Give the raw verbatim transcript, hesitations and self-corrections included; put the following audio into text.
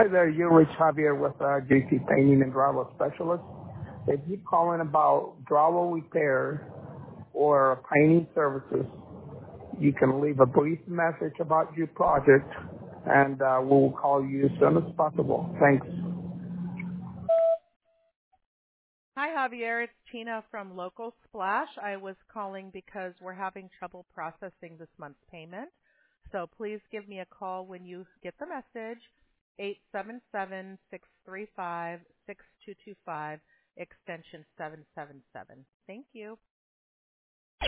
Hi there, you reach Javier with uh, J C Painting and Drywall Specialist. If you're calling about drywall repair or painting services, you can leave a brief message about your project, and uh, we'll call you as soon as possible. Thanks. Hi, Javier. It's Tina from Local Splash. I was calling because we're having trouble processing this month's payment. So please give me a call when you get the message, eight seven seven, six three five, six two two five, extension seven seven seven. Thank you.